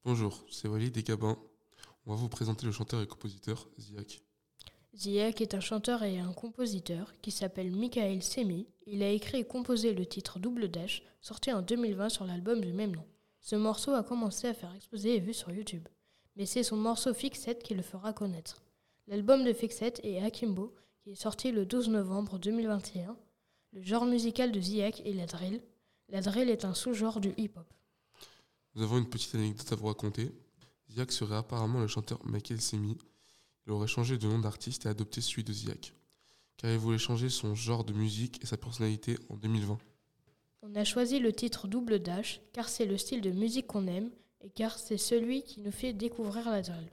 Bonjour, c'est Walid et Gabin. On va vous présenter le chanteur et compositeur Ziak. Ziak est un chanteur et un compositeur qui s'appelle Michael Semi. Il a écrit et composé le titre Double Dash, sorti en 2020 sur l'album du même nom. Ce morceau a commencé à faire exploser et vu sur YouTube. Mais c'est son morceau Fixette qui le fera connaître. L'album de Fixette est Akimbo, qui est sorti le 12 novembre 2021. Le genre musical de Ziak est la drill. La drill est un sous-genre du hip-hop. Nous avons une petite anecdote à vous raconter. Ziak serait apparemment le chanteur Michael Semi. Il aurait changé de nom d'artiste et adopté celui de Ziak, car il voulait changer son genre de musique et sa personnalité en 2020. On a choisi le titre Double Dash car c'est le style de musique qu'on aime et car c'est celui qui nous fait découvrir la drill.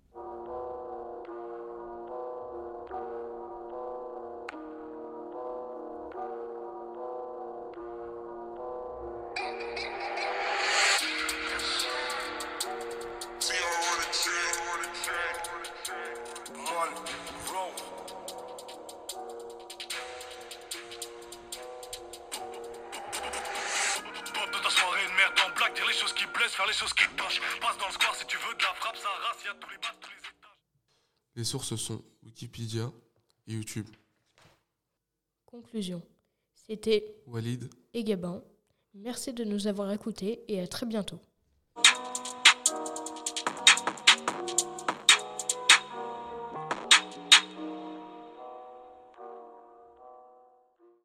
Dire les choses qui blessent, faire les choses qui touchent. Passe dans le square si tu veux de la frappe, ça rase, y'a tous les bas, tous les étages. Les sources sont Wikipédia et YouTube. Conclusion. C'était Walid et Gabin. Merci de nous avoir écoutés et à très bientôt.